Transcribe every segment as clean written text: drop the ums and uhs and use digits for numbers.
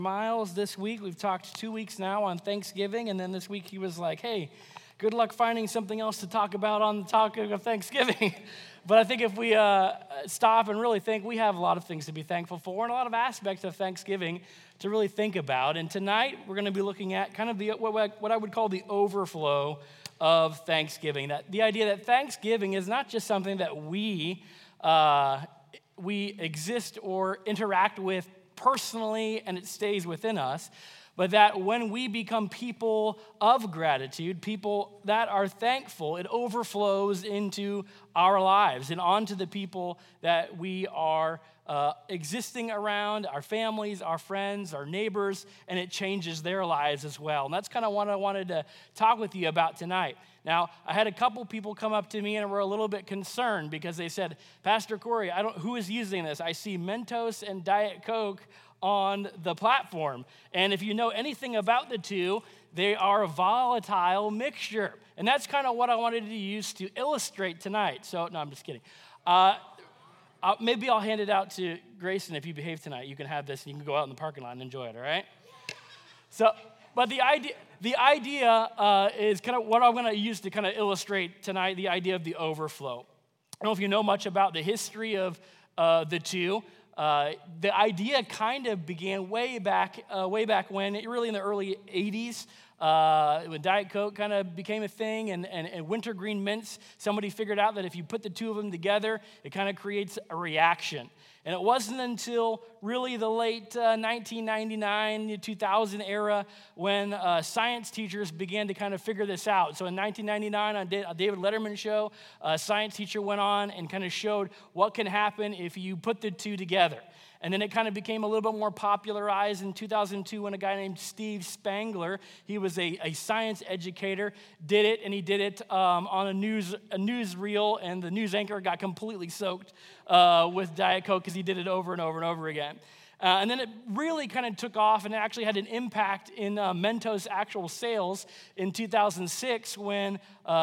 Miles this week. We've talked 2 weeks now on Thanksgiving, and then this week he was like, hey, good luck finding something else to talk about on the topic of Thanksgiving. But I think if we stop and really think, we have a lot of things to be thankful for and a lot of aspects of Thanksgiving to really think about. And tonight we're going to be looking at kind of what I would call the overflow of Thanksgiving. That the idea that Thanksgiving is not just something that we exist or interact with personally and it stays within us, but that when we become people of gratitude, people that are thankful, it overflows into our lives and onto the people that we are existing around, our families, our friends, our neighbors, and it changes their lives as well. And that's kind of what I wanted to talk with you about tonight. Now, I had a couple people come up to me and were a little bit concerned because they said, Pastor Corey, who is using this? I see Mentos and Diet Coke on the platform. And if you know anything about the two, they are a volatile mixture. And that's kind of what I wanted to use to illustrate tonight. So, no, I'm just kidding. Maybe I'll hand it out to Grayson. If you behave tonight, you can have this and you can go out in the parking lot and enjoy it, all right? So, but the idea is kind of what I'm going to use to kind of illustrate tonight, the idea of the overflow. I don't know if you know much about the history of the two. The idea kind of began way back when, really in the early 80s, when Diet Coke kind of became a thing and wintergreen mints, somebody figured out that if you put the two of them together, it kind of creates a reaction. And it wasn't until really the late 1999, 2000 era when science teachers began to kind of figure this out. So in 1999 on David Letterman show, a science teacher went on and kind of showed what can happen if you put the two together. And then it kind of became a little bit more popularized in 2002 when a guy named Steve Spangler, he was a science educator, did it, and he did it on a newsreel, and the news anchor got completely soaked with Diet Coke because he did it over and over and over again. And then it really kind of took off and it actually had an impact in Mentos' actual sales in 2006 when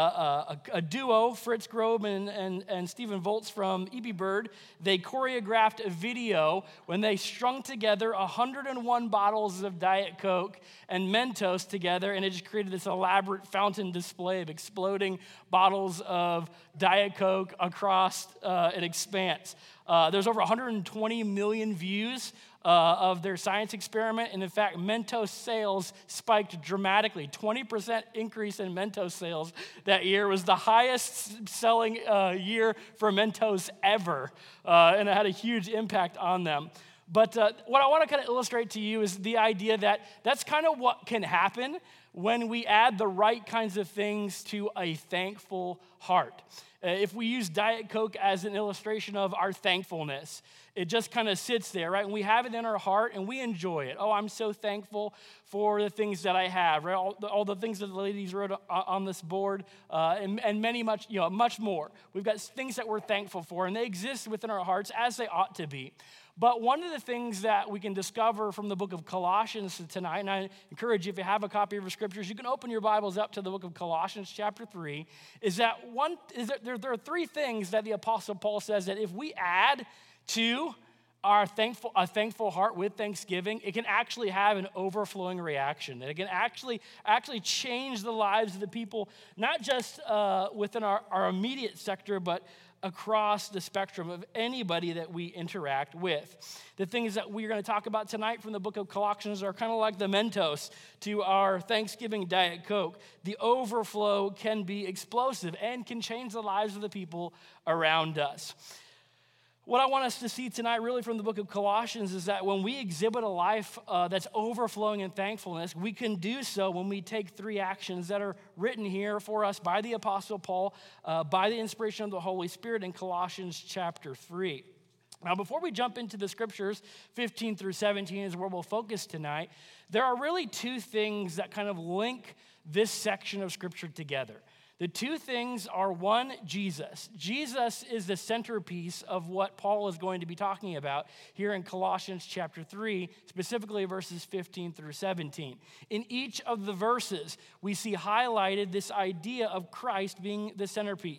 a duo, Fritz Grobe and Stephen Voltz from E.B. Bird, they choreographed a video when they strung together 101 bottles of Diet Coke and Mentos together, and it just created this elaborate fountain display of exploding bottles of Diet Coke across an expanse. There's over 120 million views of their science experiment. And in fact, Mentos sales spiked dramatically. 20% increase in Mentos sales that year was the highest selling year for Mentos ever. And it had a huge impact on them. But what I want to kind of illustrate to you is the idea that that's kind of what can happen when we add the right kinds of things to a thankful heart. If we use Diet Coke as an illustration of our thankfulness, it just kind of sits there, right? And we have it in our heart and we enjoy it. Oh, I'm so thankful for the things that I have, right? All the things that the ladies wrote on this board, and much more. We've got things that we're thankful for, and they exist within our hearts as they ought to be. But one of the things that we can discover from the book of Colossians tonight, and I encourage you, if you have a copy of the scriptures, you can open your Bibles up to the book of Colossians chapter 3, is that there are three things that the Apostle Paul says that if we add to a thankful heart with thanksgiving, it can actually have an overflowing reaction. That it can actually change the lives of the people, not just within our immediate sector, but across the spectrum of anybody that we interact with. The things that we're going to talk about tonight from the book of Colossians are kind of like the Mentos to our Thanksgiving Diet Coke. The overflow can be explosive and can change the lives of the people around us. What I want us to see tonight really from the book of Colossians is that when we exhibit a life that's overflowing in thankfulness, we can do so when we take three actions that are written here for us by the Apostle Paul, by the inspiration of the Holy Spirit in Colossians chapter 3. Now, before we jump into the scriptures, 15 through 17 is where we'll focus tonight, there are really two things that kind of link this section of scripture together. The two things are, one, Jesus. Jesus is the centerpiece of what Paul is going to be talking about here in Colossians chapter 3, specifically verses 15 through 17. In each of the verses, we see highlighted this idea of Christ being the centerpiece.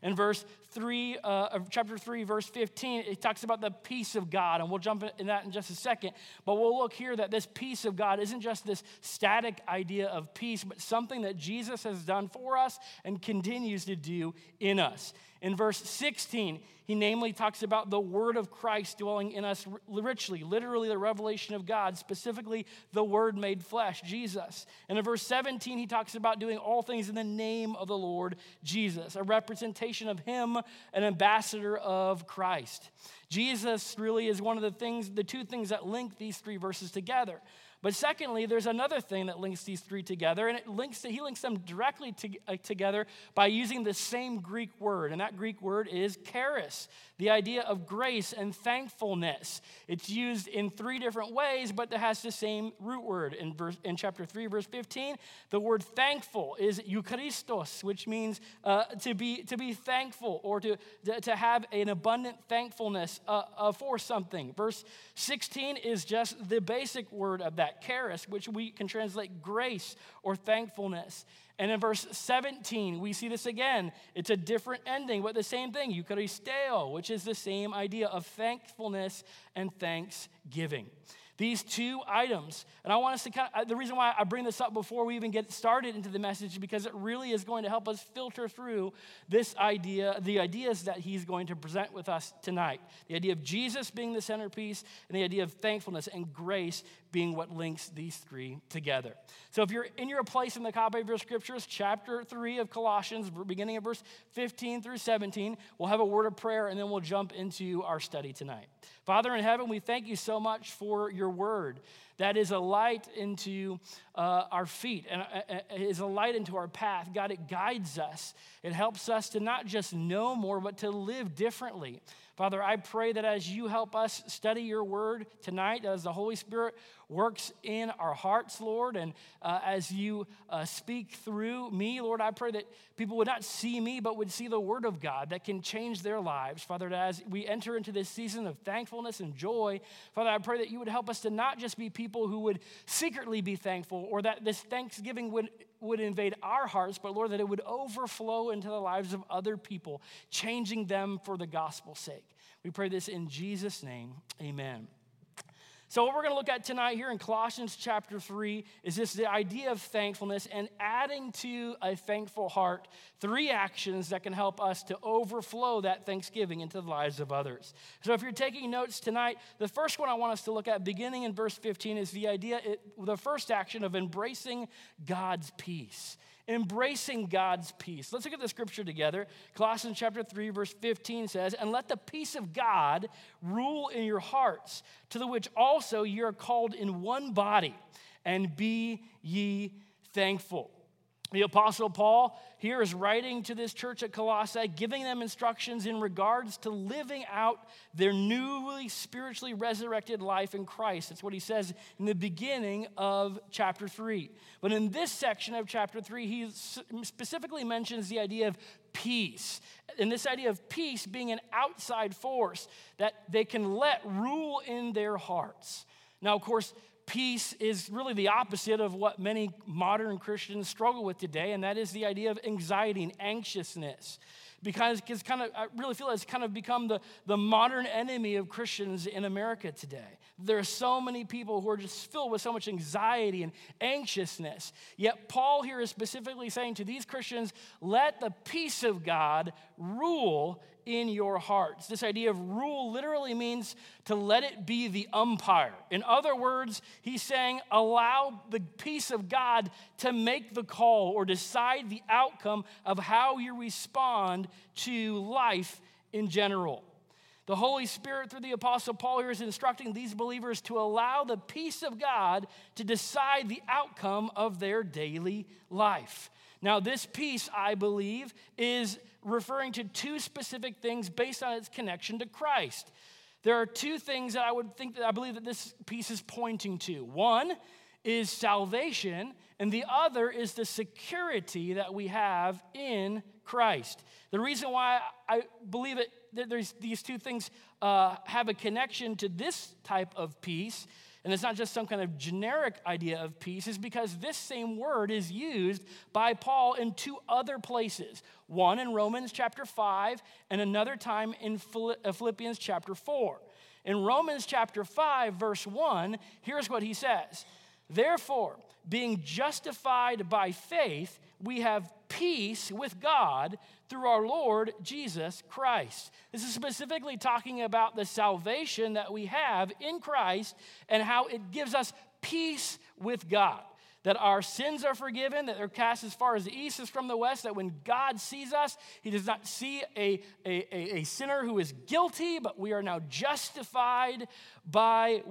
In verse 3 of chapter 3, verse 15, it talks about the peace of God, and we'll jump in that in just a second. But we'll look here that this peace of God isn't just this static idea of peace, but something that Jesus has done for us and continues to do in us. In verse 16, he namely talks about the word of Christ dwelling in us richly, literally the revelation of God, specifically the word made flesh, Jesus. And in verse 17, he talks about doing all things in the name of the Lord Jesus, a representation of him, an ambassador of Christ. Jesus really is one of the two things that link these three verses together. But secondly, there's another thing that links these three together, and he links them directly together by using the same Greek word, and that Greek word is charis, the idea of grace and thankfulness. It's used in three different ways, but it has the same root word. In chapter 3, verse 15, the word thankful is eucharistos, which means to be thankful or to have an abundant thankfulness for something. Verse 16 is just the basic word of that, charis, which we can translate grace or thankfulness. And in verse 17, we see this again. It's a different ending, but the same thing, eucharisteo, which is the same idea of thankfulness and thanksgiving. These two items, and I want us to the reason why I bring this up before we even get started into the message is because it really is going to help us filter through this idea, the ideas that he's going to present with us tonight. The idea of Jesus being the centerpiece and the idea of thankfulness and grace being what links these three together. So if you're in your place in the copy of your scriptures, chapter 3 of Colossians, beginning of verse 15 through 17, we'll have a word of prayer and then we'll jump into our study tonight. Father in heaven, we thank you so much for your word that is a light into our feet and is a light into our path. God, it guides us. It helps us to not just know more, but to live differently. Father, I pray that as you help us study your word tonight, as the Holy Spirit works in our hearts, Lord, and as you speak through me, Lord, I pray that people would not see me, but would see the word of God that can change their lives. Father, as we enter into this season of thankfulness and joy, Father, I pray that you would help us to not just be people who would secretly be thankful, or that this thanksgiving would invade our hearts, but Lord, that it would overflow into the lives of other people, changing them for the gospel's sake. We pray this in Jesus' name, amen. So what we're going to look at tonight here in Colossians chapter 3 is the idea of thankfulness and adding to a thankful heart 3 actions that can help us to overflow that thanksgiving into the lives of others. So if you're taking notes tonight, the first one I want us to look at beginning in verse 15 is the first action of embracing God's peace. Embracing God's peace. Let's look at the scripture together. Colossians chapter 3, verse 15 says, "And let the peace of God rule in your hearts, to the which also ye are called in one body, and be ye thankful." The Apostle Paul here is writing to this church at Colossae, giving them instructions in regards to living out their newly spiritually resurrected life in Christ. That's what he says in the beginning of chapter 3. But in this section of chapter 3, he specifically mentions the idea of peace. And this idea of peace being an outside force that they can let rule in their hearts. Now, of course, peace is really the opposite of what many modern Christians struggle with today, and that is the idea of anxiety and anxiousness. Because I really feel it's kind of become the modern enemy of Christians in America today. There are so many people who are just filled with so much anxiety and anxiousness. Yet Paul here is specifically saying to these Christians, let the peace of God rule in your hearts. This idea of rule literally means to let it be the umpire. In other words, he's saying allow the peace of God to make the call or decide the outcome of how you respond to life in general. The Holy Spirit, through the Apostle Paul here, is instructing these believers to allow the peace of God to decide the outcome of their daily life. Now, this peace, I believe, is referring to 2 specific things based on its connection to Christ. There are 2 things that I believe that this peace is pointing to. One is salvation, and the other is the security that we have in Christ. The reason why I believe that these 2 things have a connection to this type of peace And it's not just some kind of generic idea of peace, it's because this same word is used by Paul in two other places. One in Romans chapter 5 and another time in Philippians chapter 4. In Romans chapter 5, verse 1, here's what he says. Therefore, being justified by faith, we have peace with God through our Lord Jesus Christ. This is specifically talking about the salvation that we have in Christ and how it gives us peace with God. That our sins are forgiven, that they're cast as far as the east is from the west, that when God sees us, he does not see a sinner who is guilty, but we are now justified by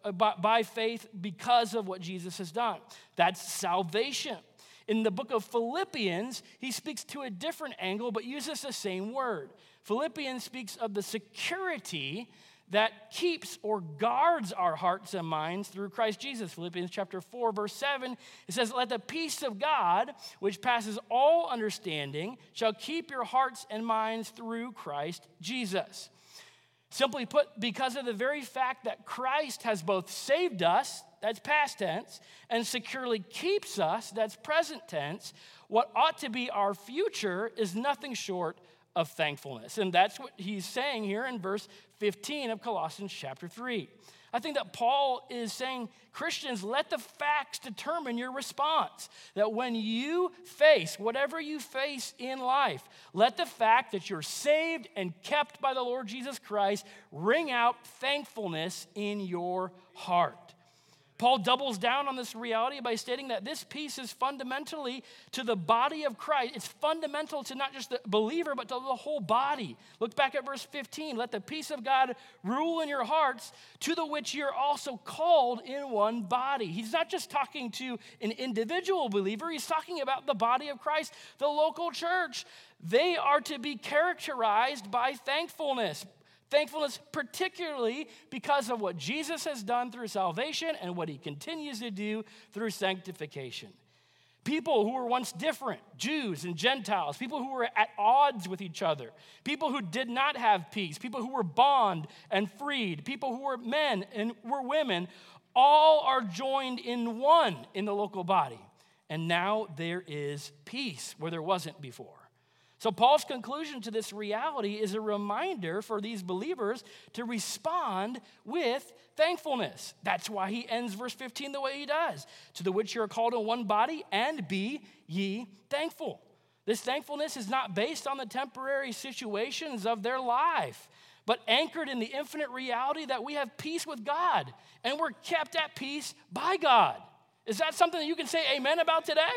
faith because of what Jesus has done. That's salvation. In the book of Philippians, he speaks to a different angle, but uses the same word. Philippians speaks of the security that keeps or guards our hearts and minds through Christ Jesus. Philippians chapter 4, verse 7, it says, let the peace of God, which passes all understanding, shall keep your hearts and minds through Christ Jesus. Simply put, because of the very fact that Christ has both saved us, that's past tense, and securely keeps us, that's present tense, what ought to be our future is nothing short of thankfulness. And that's what he's saying here in verse 15 of Colossians chapter 3. I think that Paul is saying, Christians, let the facts determine your response. That when you face whatever you face in life, let the fact that you're saved and kept by the Lord Jesus Christ ring out thankfulness in your heart. Paul doubles down on this reality by stating that this peace is fundamentally to the body of Christ. It's fundamental to not just the believer, but to the whole body. Look back at verse 15. Let the peace of God rule in your hearts, to the which you're also called in one body. He's not just talking to an individual believer. He's talking about the body of Christ, the local church. They are to be characterized by thankfulness. Thankfulness particularly because of what Jesus has done through salvation and what he continues to do through sanctification. People who were once different, Jews and Gentiles, people who were at odds with each other, people who did not have peace, people who were bond and freed, people who were men and were women, all are joined in one in the local body. And now there is peace where there wasn't before. So Paul's conclusion to this reality is a reminder for these believers to respond with thankfulness. That's why he ends verse 15 the way he does. To the which you are called in one body, and be ye thankful. This thankfulness is not based on the temporary situations of their life, but anchored in the infinite reality that we have peace with God, and we're kept at peace by God. Is that something that you can say amen about today?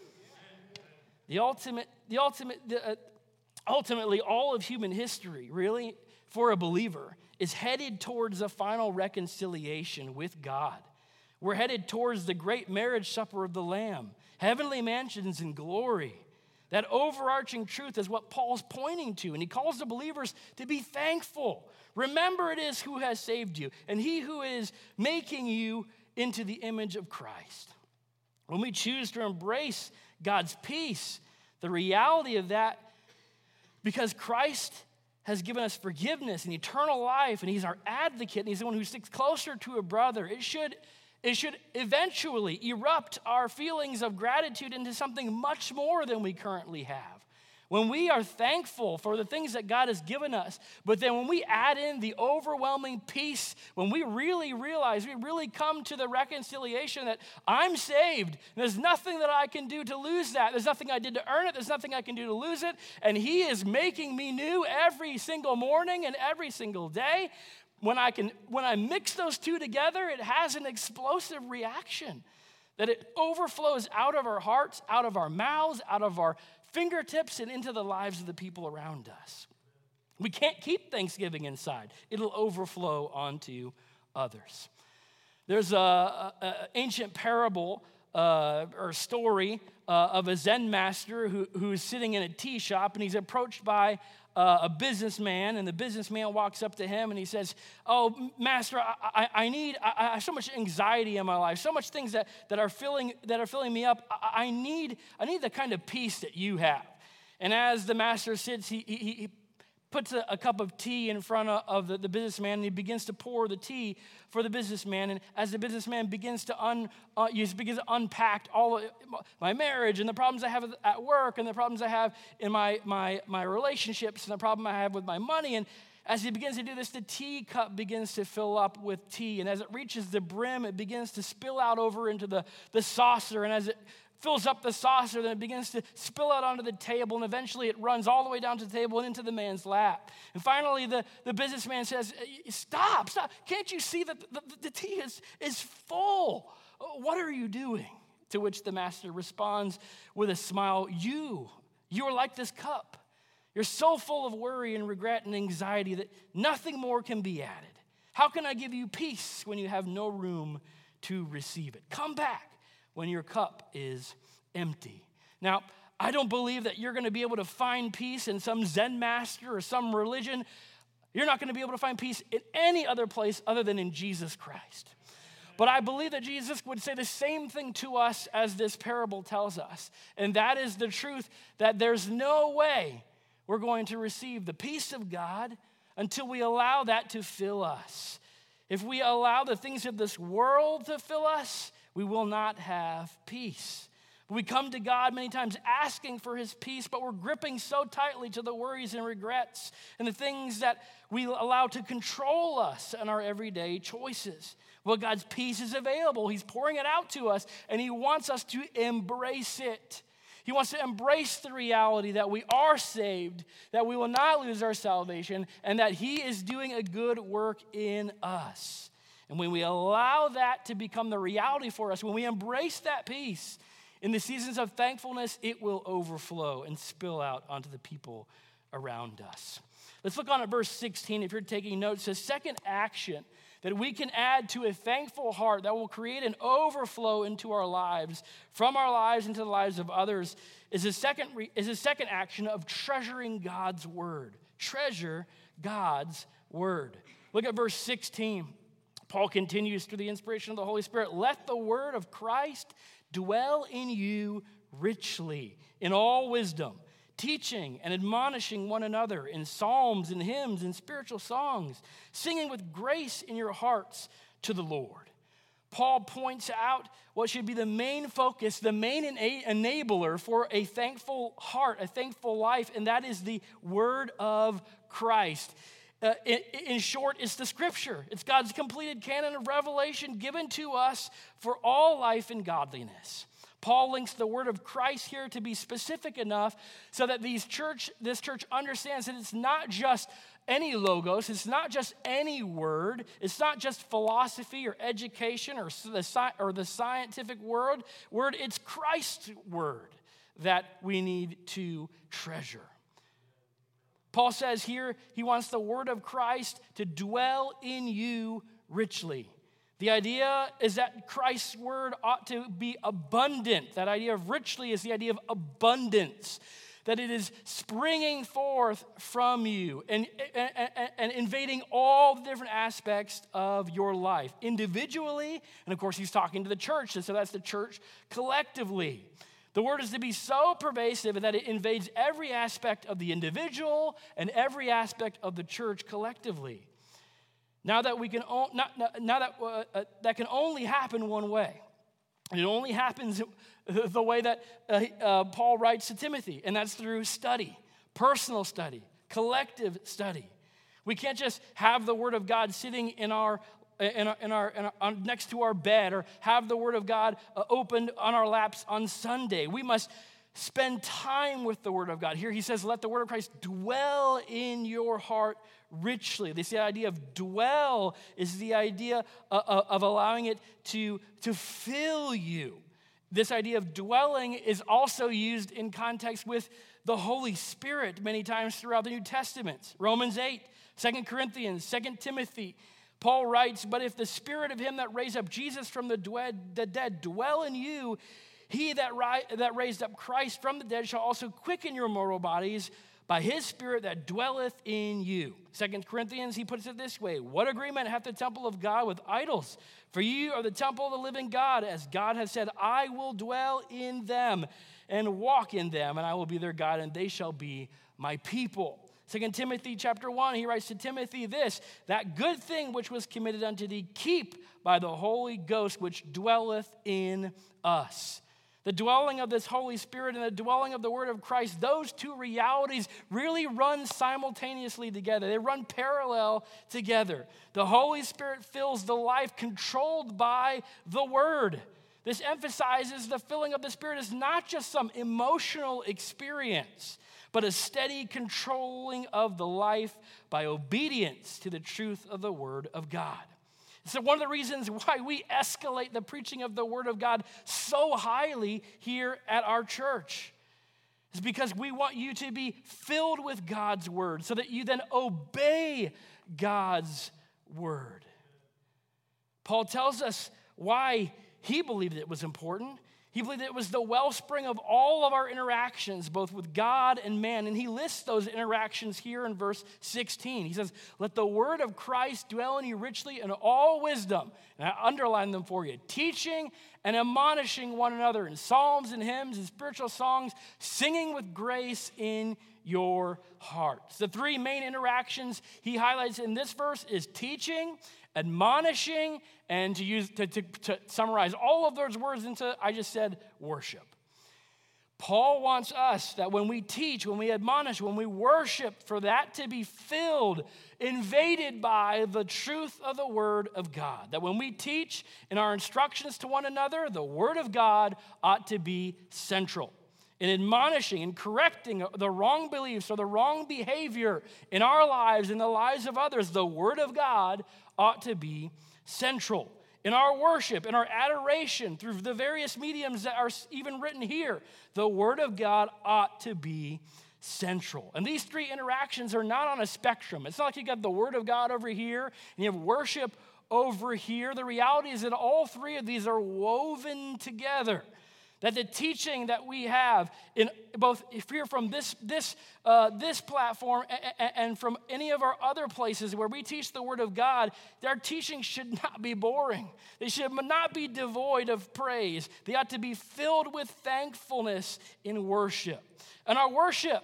Ultimately, all of human history, really, for a believer, is headed towards a final reconciliation with God. We're headed towards the great marriage supper of the Lamb, heavenly mansions in glory. That overarching truth is what Paul's pointing to, and he calls the believers to be thankful. Remember, it is who has saved you, and he who is making you into the image of Christ. When we choose to embrace God's peace, the reality of that, because Christ has given us forgiveness and eternal life, and he's our advocate, and he's the one who sticks closer to a brother, it should eventually erupt our feelings of gratitude into something much more than we currently have. When we are thankful for the things that God has given us, but then when we add in the overwhelming peace, when we really realize, we really come to the reconciliation that I'm saved, there's nothing that I can do to lose that. There's nothing I did to earn it. There's nothing I can do to lose it. And he is making me new every single morning and every single day. When I mix those two together, it has an explosive reaction that it overflows out of our hearts, out of our mouths, out of our fingertips, and into the lives of the people around us. We can't keep Thanksgiving inside. It'll overflow onto others. There's an ancient parable or story of a Zen master who's sitting in a tea shop, and he's approached by a businessman, and the businessman walks up to him and he says, "Oh, master, I have so much anxiety in my life, so much things that are filling me up. I need the kind of peace that you have." And as the master sits, he puts a cup of tea in front of the businessman, and he begins to pour the tea for the businessman. And as the businessman begins to unpack all of my marriage and the problems I have at work and the problems I have in my relationships and the problem I have with my money, and as he begins to do this, the teacup begins to fill up with tea. And as it reaches the brim, it begins to spill out over into the saucer. And as it fills up the saucer, then it begins to spill out onto the table, and eventually it runs all the way down to the table and into the man's lap. And finally, the businessman says, stop, can't you see that the tea is full? What are you doing? To which the master responds with a smile, you are like this cup. You're so full of worry and regret and anxiety that nothing more can be added. How can I give you peace when you have no room to receive it? Come back when your cup is empty. Now, I don't believe that you're going to be able to find peace in some Zen master or some religion. You're not going to be able to find peace in any other place other than in Jesus Christ. But I believe that Jesus would say the same thing to us as this parable tells us. And that is the truth that there's no way we're going to receive the peace of God until we allow that to fill us. If we allow the things of this world to fill us, we will not have peace. We come to God many times asking for his peace, but we're gripping so tightly to the worries and regrets and the things that we allow to control us in our everyday choices. Well, God's peace is available. He's pouring it out to us, and he wants us to embrace it. He wants to embrace the reality that we are saved, that we will not lose our salvation, and that he is doing a good work in us. And when we allow that to become the reality for us, when we embrace that peace, in the seasons of thankfulness, it will overflow and spill out onto the people around us. Let's look on at verse 16. If you're taking notes, the second action that we can add to a thankful heart that will create an overflow into our lives, from our lives into the lives of others, is a second action of treasuring God's word. Treasure God's word. Look at verse 16. Paul continues through the inspiration of the Holy Spirit. Let the word of Christ dwell in you richly in all wisdom, teaching and admonishing one another in psalms and hymns and spiritual songs, singing with grace in your hearts to the Lord. Paul points out what should be the main focus, the main enabler for a thankful heart, a thankful life, and that is the word of Christ. In short, it's the scripture. It's God's completed canon of revelation given to us for all life and godliness. Paul links the word of Christ here to be specific enough so that this church understands that it's not just any logos, it's not just any word, it's not just philosophy or education or the scientific word, it's Christ's word that we need to treasure. Paul says here he wants the word of Christ to dwell in you richly. The idea is that Christ's word ought to be abundant. That idea of richly is the idea of abundance, that it is springing forth from you and invading all the different aspects of your life, individually, and of course he's talking to the church, and so that's the church collectively. The word is to be so pervasive that it invades every aspect of the individual and every aspect of the church collectively. Now that that can only happen one way. And it only happens the way that Paul writes to Timothy, and that's through study, personal study, collective study. We can't just have the word of God sitting in our next to our bed, or have the word of God opened on our laps on Sunday. We must spend time with the word of God. Here he says, let the word of Christ dwell in your heart richly. This idea of dwell is the idea of allowing it to fill you. This idea of dwelling is also used in context with the Holy Spirit many times throughout the New Testament. Romans 8, 2 Corinthians, 2 Timothy. Paul writes, but if the spirit of him that raised up Jesus from the dead dwell in you, he that raised up Christ from the dead shall also quicken your mortal bodies by his spirit that dwelleth in you. 2 Corinthians, he puts it this way, what agreement hath the temple of God with idols? For you are the temple of the living God, as God has said, I will dwell in them and walk in them, and I will be their God, and they shall be my people. 2 Timothy chapter 1, he writes to Timothy this, that good thing which was committed unto thee, keep by the Holy Ghost which dwelleth in us. The dwelling of this Holy Spirit and the dwelling of the Word of Christ, those two realities really run simultaneously together. They run parallel together. The Holy Spirit fills the life controlled by the Word. This emphasizes the filling of the Spirit is not just some emotional experience, but a steady controlling of the life by obedience to the truth of the Word of God. So one of the reasons why we escalate the preaching of the Word of God so highly here at our church is because we want you to be filled with God's Word so that you then obey God's Word. Paul tells us why he believed it was important. He believed it was the wellspring of all of our interactions, both with God and man. And he lists those interactions here in verse 16. He says, let the word of Christ dwell in you richly in all wisdom. And I underline them for you. Teaching and admonishing one another in psalms and hymns and spiritual songs, singing with grace in your hearts. The three main interactions he highlights in this verse is teaching, admonishing, and to summarize all of those words into, I just said, worship. Paul wants us that when we teach, when we admonish, when we worship, for that to be filled, invaded by the truth of the Word of God. That when we teach in our instructions to one another, the Word of God ought to be central. In admonishing and correcting the wrong beliefs or the wrong behavior in our lives, in the lives of others, the Word of God ought to be central. In our worship, in our adoration, through the various mediums that are even written here, the Word of God ought to be central. And these three interactions are not on a spectrum. It's not like you got the Word of God over here and you have worship over here. The reality is that all three of these are woven together. That the teaching that we have in both here from this platform and from any of our other places where we teach the Word of God, our teaching should not be boring. They should not be devoid of praise. They ought to be filled with thankfulness in worship. And our worship,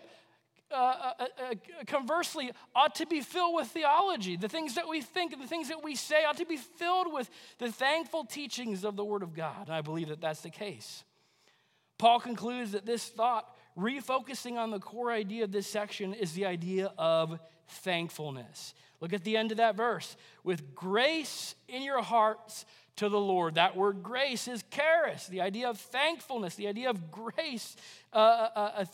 conversely, ought to be filled with theology. The things that we think and the things that we say ought to be filled with the thankful teachings of the Word of God. And I believe that that's the case. Paul concludes that this thought, refocusing on the core idea of this section, is the idea of thankfulness. Look at the end of that verse. With grace in your hearts to the Lord. That word grace is charis, the idea of thankfulness, the idea of grace, a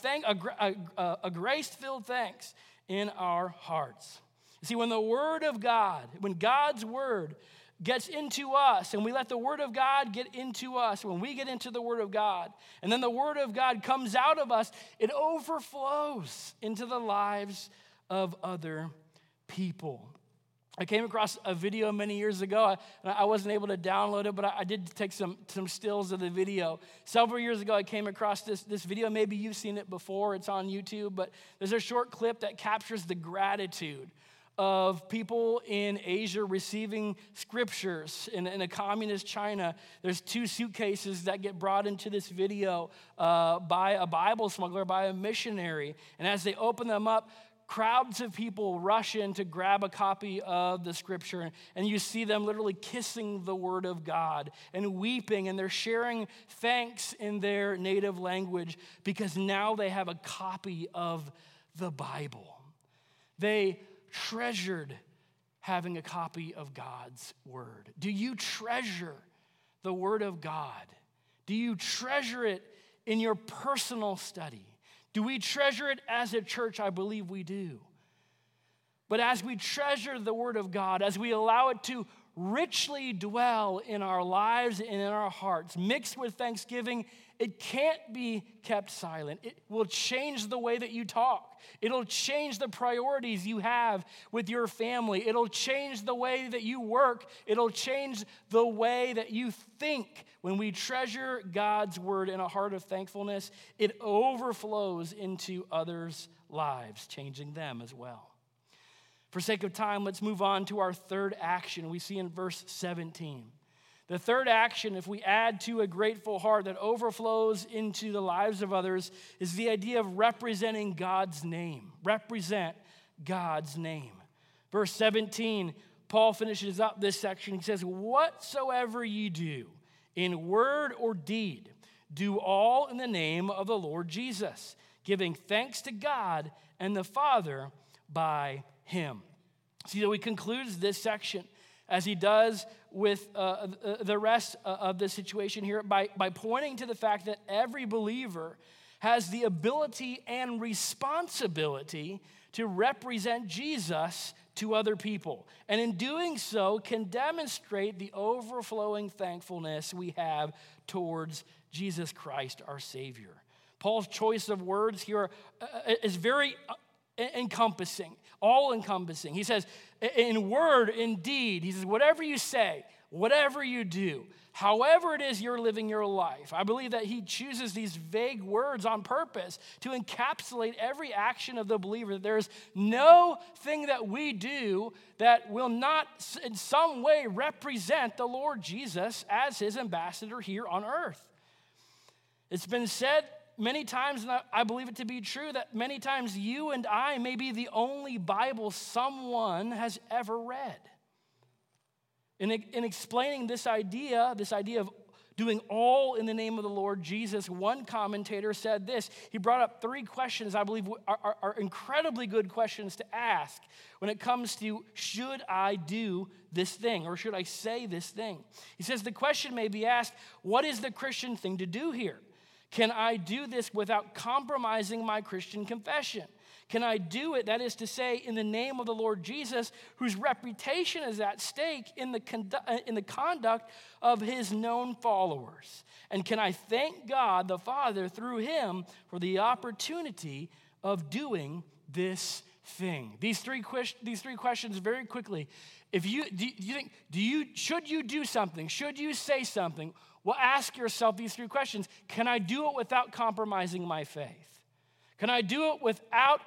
grace-filled thanks in our hearts. You see, when the Word of God, when God's Word gets into us, and we let the Word of God get into us, when we get into the Word of God, and then the Word of God comes out of us, it overflows into the lives of other people. I came across a video many years ago. I wasn't able to download it, but I did take some stills of the video. Several years ago, I came across this video. Maybe you've seen it before. It's on YouTube, but there's a short clip that captures the gratitude of people in Asia receiving scriptures. In a communist China, there's 2 suitcases that get brought into this video by a Bible smuggler, by a missionary. And as they open them up, crowds of people rush in to grab a copy of the scripture. And you see them literally kissing the Word of God and weeping. And they're sharing thanks in their native language because now they have a copy of the Bible. They treasured having a copy of God's Word. Do you treasure the Word of God? Do you treasure it in your personal study? Do we treasure it as a church? I believe we do. But as we treasure the Word of God, as we allow it to richly dwell in our lives and in our hearts, mixed with thanksgiving, it can't be kept silent. It will change the way that you talk. It'll change the priorities you have with your family. It'll change the way that you work. It'll change the way that you think. When we treasure God's Word in a heart of thankfulness, it overflows into others' lives, changing them as well. For sake of time, let's move on to our third action we see in verse 17. The third action, if we add to a grateful heart that overflows into the lives of others, is the idea of representing God's name. Represent God's name. Verse 17, Paul finishes up this section. He says, whatsoever ye do, in word or deed, do all in the name of the Lord Jesus, giving thanks to God and the Father by him. See, so he concludes this section, as he does with the rest of the situation here, by pointing to the fact that every believer has the ability and responsibility to represent Jesus to other people. And in doing so, can demonstrate the overflowing thankfulness we have towards Jesus Christ, our Savior. Paul's choice of words here is very encompassing, all-encompassing. He says, in word, in deed, he says, whatever you say, whatever you do, however it is you're living your life. I believe that he chooses these vague words on purpose to encapsulate every action of the believer. There's no thing that we do that will not in some way represent the Lord Jesus as his ambassador here on earth. It's been said many times, and I believe it to be true, that many times you and I may be the only Bible someone has ever read. In explaining this idea of doing all in the name of the Lord Jesus, one commentator said this. He brought up 3 questions I believe are incredibly good questions to ask when it comes to, should I do this thing or should I say this thing? He says the question may be asked, what is the Christian thing to do here? Can I do this without compromising my Christian confession? Can I do it, that is to say, in the name of the Lord Jesus, whose reputation is at stake in the conduct of his known followers? And can I thank God the Father through him for the opportunity of doing this thing? These three questions very quickly. If you think, should you do something? Should you say something? Well, ask yourself these 3 questions. Can I do it without compromising my faith? Can I do it without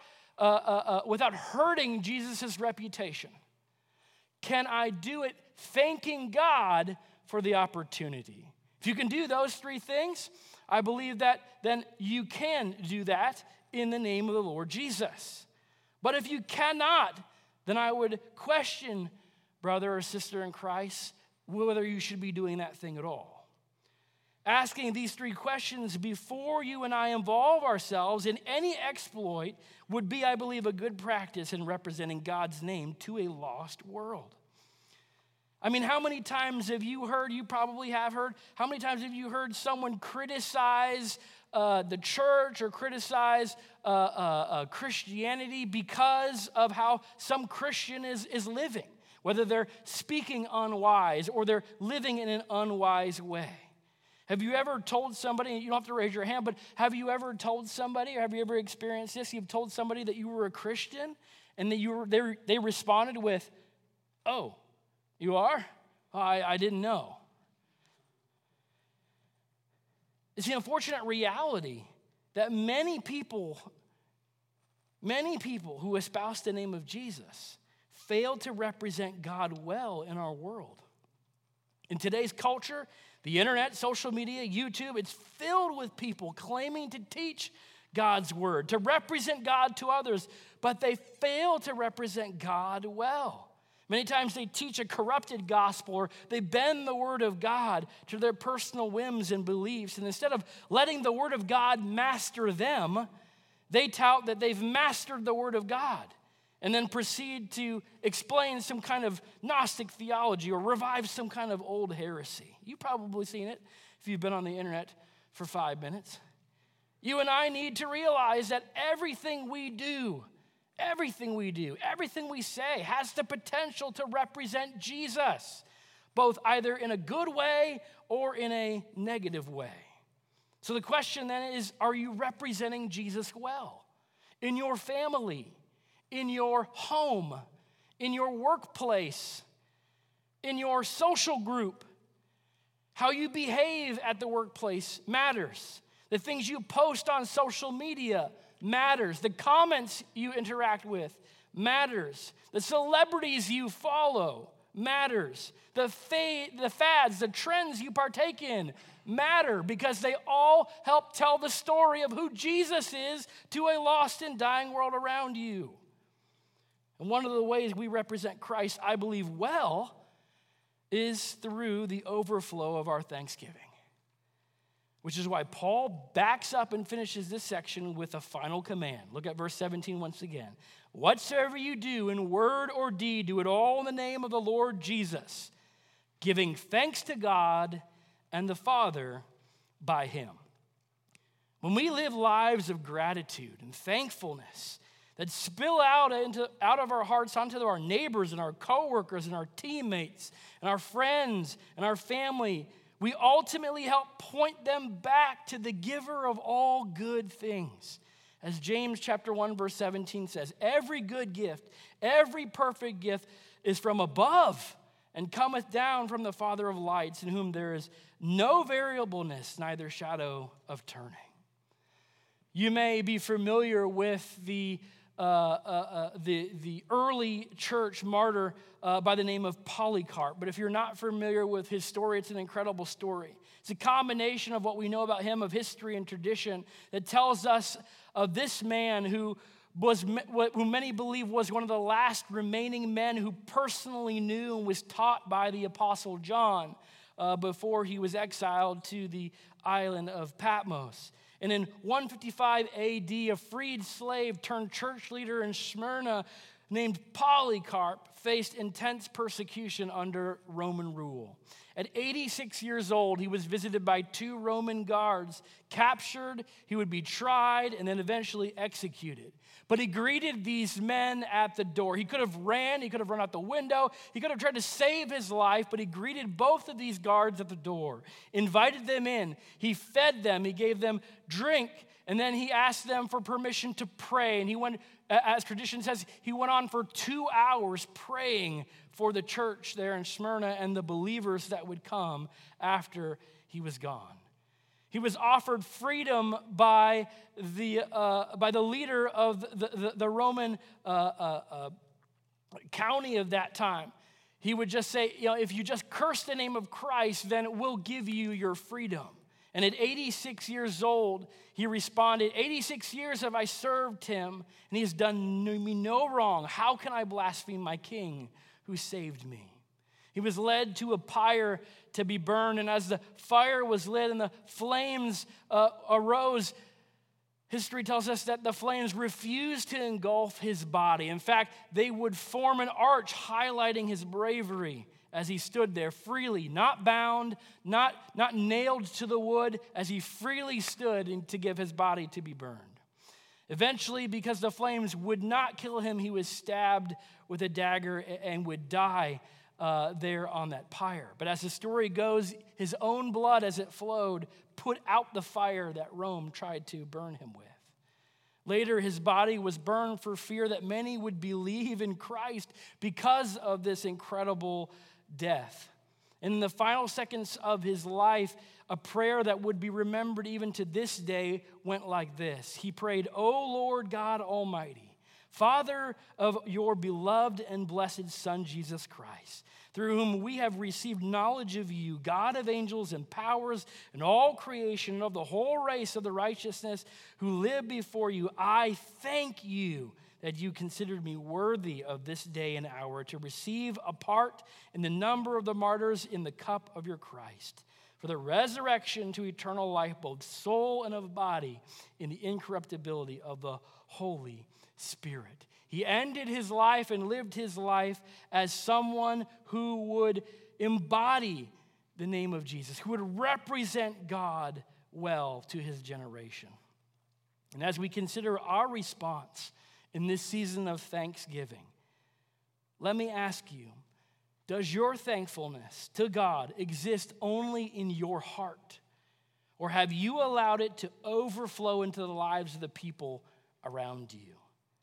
hurting Jesus' reputation? Can I do it thanking God for the opportunity? If you can do those 3 things, I believe that then you can do that in the name of the Lord Jesus. But if you cannot, then I would question, brother or sister in Christ, whether you should be doing that thing at all. Asking these 3 questions before you and I involve ourselves in any exploit would be, I believe, a good practice in representing God's name to a lost world. I mean, how many times have you heard, you probably have heard, how many times have you heard someone criticize the church or criticize Christianity because of how some Christian is living, whether they're speaking unwise or they're living in an unwise way? Have you ever told somebody, you don't have to raise your hand, but have you ever told somebody, or have you ever experienced this? You've told somebody that you were a Christian, and that they responded with, "Oh, you are? Oh, I didn't know." It's the unfortunate reality that many people who espouse the name of Jesus fail to represent God well in our world. In today's culture, the internet, social media, YouTube, it's filled with people claiming to teach God's word, to represent God to others, but they fail to represent God well. Many times they teach a corrupted gospel, or they bend the word of God to their personal whims and beliefs. And instead of letting the word of God master them, they tout that they've mastered the word of God, and then proceed to explain some kind of Gnostic theology or revive some kind of old heresy. You've probably seen it if you've been on the internet for 5 minutes. You and I need to realize that everything we do, everything we say has the potential to represent Jesus, both either in a good way or in a negative way. So the question then is, are you representing Jesus well in your family, in your home, in your workplace, in your social group? How you behave at the workplace matters. The things you post on social media matters. The comments you interact with matters. The celebrities you follow matters. The fads, the trends you partake in matter, because they all help tell the story of who Jesus is to a lost and dying world around you. And one of the ways we represent Christ, I believe, well, is through the overflow of our thanksgiving. Which is why Paul backs up and finishes this section with a final command. Look at verse 17 once again. Whatsoever you do in word or deed, do it all in the name of the Lord Jesus, giving thanks to God and the Father by him. When we live lives of gratitude and thankfulness that spill out of our hearts onto our neighbors and our coworkers and our teammates and our friends and our family, we ultimately help point them back to the giver of all good things. As James chapter 1, verse 17 says, every good gift, every perfect gift is from above and cometh down from the Father of lights, in whom there is no variableness, neither shadow of turning. You may be familiar with the early church martyr by the name of Polycarp. But if you're not familiar with his story, it's an incredible story. It's a combination of what we know about him, of history and tradition, that tells us of this man who many believe was one of the last remaining men who personally knew and was taught by the Apostle John before he was exiled to the island of Patmos. And in 155 AD, a freed slave turned church leader in Smyrna named Polycarp faced intense persecution under Roman rule. At 86 years old, he was visited by 2 Roman guards, captured, he would be tried, and then eventually executed. But he greeted these men at the door. He could have run out the window, he could have tried to save his life, but he greeted both of these guards at the door, invited them in, he fed them, he gave them drink, and then he asked them for permission to pray. And he went, as tradition says, he went on for 2 hours praying for the church there in Smyrna and the believers that would come after he was gone. He was offered freedom by the leader of the Roman county of that time. He would just say, if you just curse the name of Christ, then we'll give you your freedom. And at 86 years old, he responded, 86 years have I served him, and he has done me no wrong. How can I blaspheme my king who saved me? He was led to a pyre to be burned, and as the fire was lit and the flames arose, history tells us that the flames refused to engulf his body. In fact, they would form an arch highlighting his bravery as he stood there freely, not bound, not nailed to the wood, as he freely stood to give his body to be burned. Eventually, because the flames would not kill him, he was stabbed with a dagger and would die there on that pyre. But as the story goes, his own blood, as it flowed, put out the fire that Rome tried to burn him with. Later, his body was burned for fear that many would believe in Christ because of this incredible death. And in the final seconds of his life, a prayer that would be remembered even to this day went like this. He prayed, "O Lord God Almighty, Father of your beloved and blessed Son, Jesus Christ, through whom we have received knowledge of you, God of angels and powers and all creation, and of the whole race of the righteousness who live before you, I thank you that you considered me worthy of this day and hour to receive a part in the number of the martyrs in the cup of your Christ, for the resurrection to eternal life, both soul and of body, in the incorruptibility of the Holy Spirit." He ended his life and lived his life as someone who would embody the name of Jesus, who would represent God well to his generation. And as we consider our response in this season of Thanksgiving, let me ask you, does your thankfulness to God exist only in your heart? Or have you allowed it to overflow into the lives of the people around you?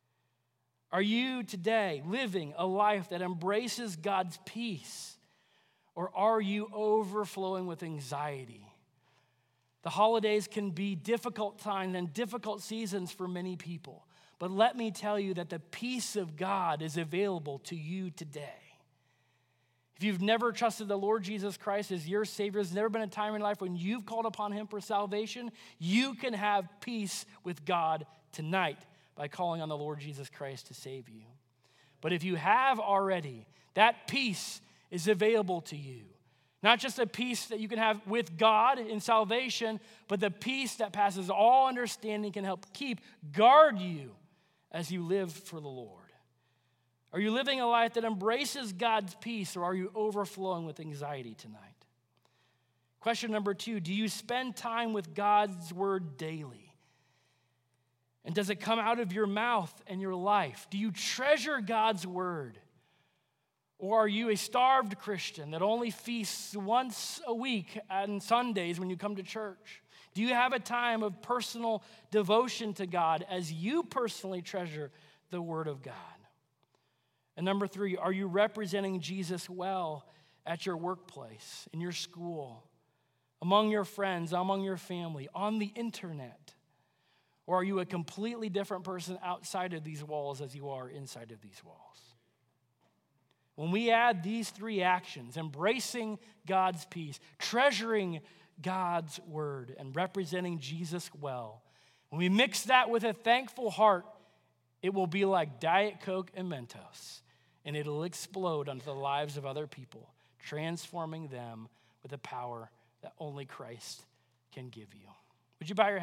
Are you today living a life that embraces God's peace? Or are you overflowing with anxiety? The holidays can be difficult times and difficult seasons for many people. But let me tell you that the peace of God is available to you today. If you've never trusted the Lord Jesus Christ as your Savior, there's never been a time in your life when you've called upon him for salvation, you can have peace with God tonight by calling on the Lord Jesus Christ to save you. But if you have already, that peace is available to you. Not just a peace that you can have with God in salvation, but the peace that passes all understanding can help guard you as you live for the Lord. Are you living a life that embraces God's peace, or are you overflowing with anxiety tonight? Question number 2, do you spend time with God's word daily? And does it come out of your mouth and your life? Do you treasure God's word? Or are you a starved Christian that only feasts once a week on Sundays when you come to church? Do you have a time of personal devotion to God as you personally treasure the word of God? And number 3, are you representing Jesus well at your workplace, in your school, among your friends, among your family, on the internet? Or are you a completely different person outside of these walls as you are inside of these walls? When we add these 3 actions, embracing God's peace, treasuring God's word, and representing Jesus well, when we mix that with a thankful heart, it will be like Diet Coke and Mentos, and it'll explode onto the lives of other people, transforming them with the power that only Christ can give you. Would you bow your head?